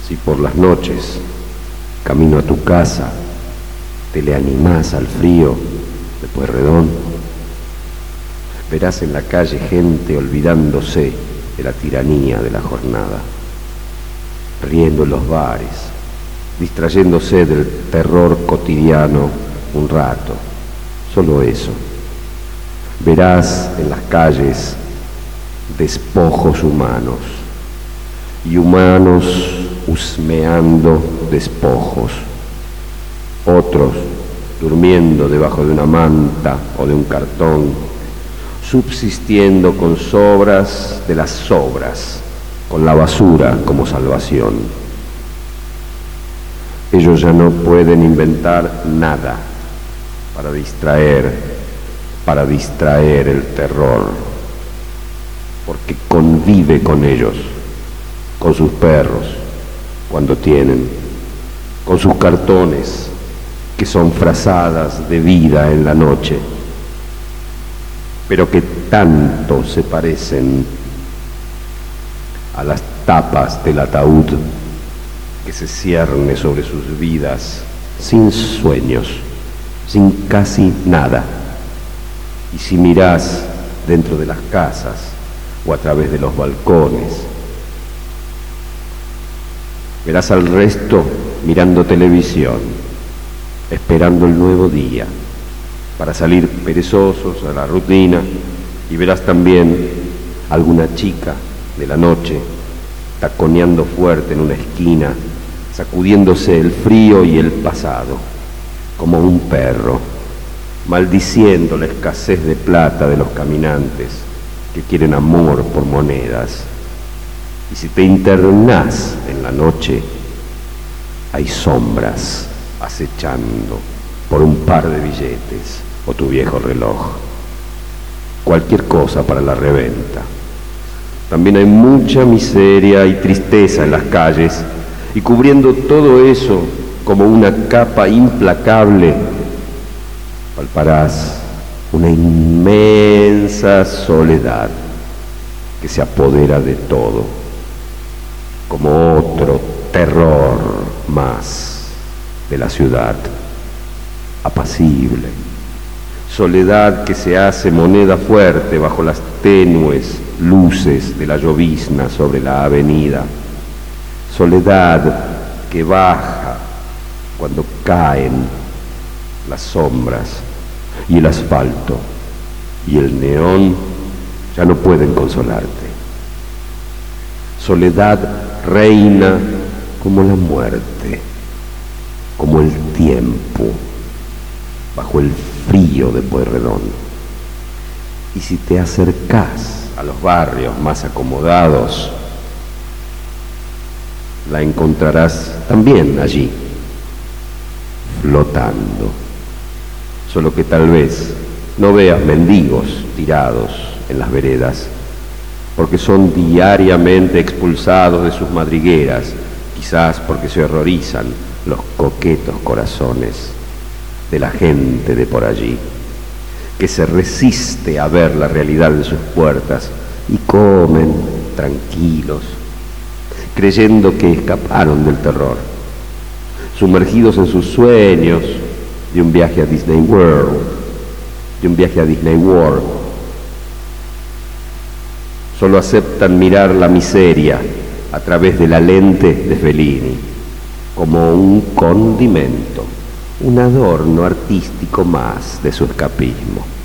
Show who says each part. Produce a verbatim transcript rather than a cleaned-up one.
Speaker 1: Si por las noches, camino a tu casa, te le animás al frío de Pueyrredón, verás en la calle gente olvidándose de la tiranía de la jornada, riendo en los bares, distrayéndose del terror cotidiano un rato, solo eso. Verás en las calles despojos humanos y humanos husmeando despojos, otros durmiendo debajo de una manta o de un cartón, subsistiendo con sobras de las sobras, con la basura como salvación. Ellos ya no pueden inventar nada para distraer, para distraer el terror, porque convive con ellos, con sus perros, cuando tienen, con sus cartones, que son frazadas de vida en la noche, pero que tanto se parecen a las tapas del ataúd que se cierne sobre sus vidas sin sueños, sin casi nada. Y si mirás dentro de las casas o a través de los balcones, verás al resto mirando televisión, esperando el nuevo día para salir perezosos a la rutina, y verás también alguna chica de la noche taconeando fuerte en una esquina, sacudiéndose el frío y el pasado, como un perro, maldiciendo la escasez de plata de los caminantes que quieren amor por monedas. Y si te internás en la noche, hay sombras acechando por un par de billetes o tu viejo reloj. Cualquier cosa para la reventa. También hay mucha miseria y tristeza en las calles, y cubriendo todo eso como una capa implacable, palparás una inmensa soledad que se apodera de todo, como otro terror más de la ciudad, apacible. Soledad que se hace moneda fuerte bajo las tenues luces de la llovizna sobre la avenida. Soledad que baja cuando caen las sombras y el asfalto y el neón ya no pueden consolarte. Soledad reina como la muerte, como el tiempo, bajo el frío de Pueyrredón. Y si te acercás a los barrios más acomodados, la encontrarás también allí, flotando, solo que tal vez no veas mendigos tirados en las veredas, porque son diariamente expulsados de sus madrigueras, quizás porque se horrorizan los coquetos corazones de la gente de por allí, que se resiste a ver la realidad de sus puertas y comen tranquilos, creyendo que escaparon del terror, sumergidos en sus sueños de un viaje a Disney World, de un viaje a Disney World. Solo aceptan mirar la miseria a través de la lente de Fellini, como un condimento, un adorno artístico más de su escapismo.